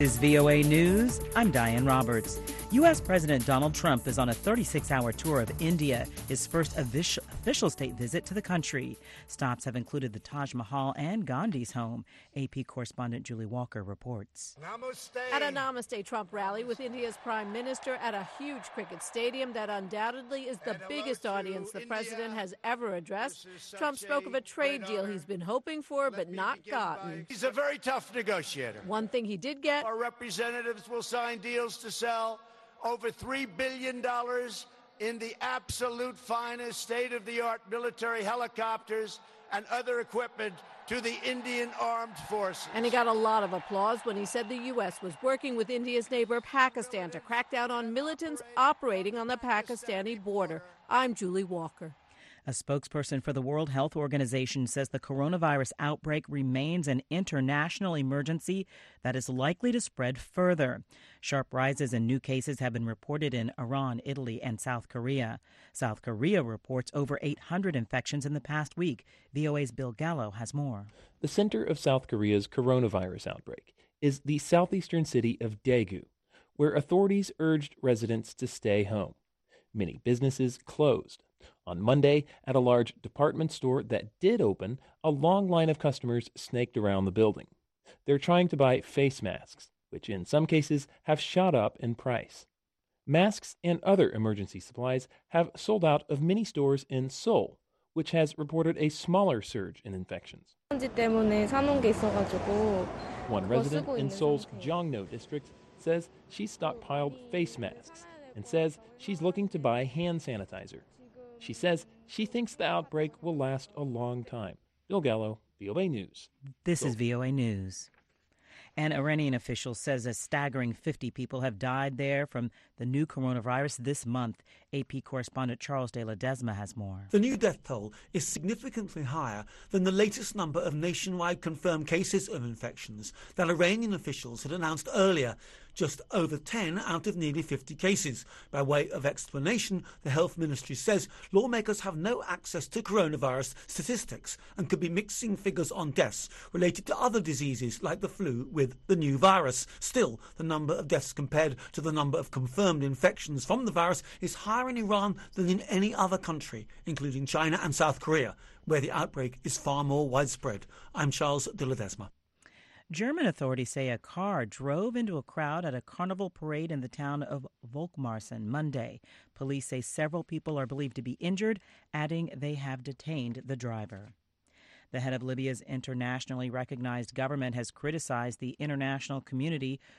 This is VOA News. I'm Diane Roberts. U.S. President Donald Trump is on a 36-hour tour of India, his first official state visit to the country. Stops have included the Taj Mahal and Gandhi's home. AP correspondent Julie Walker reports. Namaste. At a Namaste Trump rally with India's Prime Minister at a huge cricket stadium that undoubtedly is the biggest audience the president has ever addressed, Trump spoke of a trade deal he's been hoping for but not gotten. He's a very tough negotiator. One thing he did get: our representatives will sign deals to sell over $3 billion in the absolute finest state-of-the-art military helicopters and other equipment to the Indian Armed Forces. And he got a lot of applause when he said the U.S. was working with India's neighbor Pakistan to crack down on militants operating on the Pakistani border. I'm Julie Walker. A spokesperson for the World Health Organization says the coronavirus outbreak remains an international emergency that is likely to spread further. Sharp rises in new cases have been reported in Iran, Italy, and South Korea. South Korea reports over 800 infections in the past week. VOA's Bill Gallo has more. The center of South Korea's coronavirus outbreak is the southeastern city of Daegu, where authorities urged residents to stay home. Many businesses closed. On Monday, at a large department store that did open, a long line of customers snaked around the building. They're trying to buy face masks, which in some cases have shot up in price. Masks and other emergency supplies have sold out of many stores in Seoul, which has reported a smaller surge in infections. One resident in Seoul's Jongno district says she stockpiled face masks and says she's looking to buy hand sanitizer. She says she thinks the outbreak will last a long time. Bill Gallo, VOA News. This is VOA News. An Iranian official says a staggering 50 people have died there from the new coronavirus this month. AP correspondent Charles de Ledesma has more. The new death toll is significantly higher than the latest number of nationwide confirmed cases of infections that Iranian officials had announced earlier, just over 10 out of nearly 50 cases. By way of explanation, the health ministry says lawmakers have no access to coronavirus statistics and could be mixing figures on deaths related to other diseases like the flu with the new virus. Still, the number of deaths compared to the number of confirmed infections from the virus is higher in Iran than in any other country, including China and South Korea, where the outbreak is far more widespread. I'm Charles de Ledesma. German authorities say a car drove into a crowd at a carnival parade in the town of Volkmarsen Monday. Police say several people are believed to be injured, adding they have detained the driver. The head of Libya's internationally recognized government has criticized the international community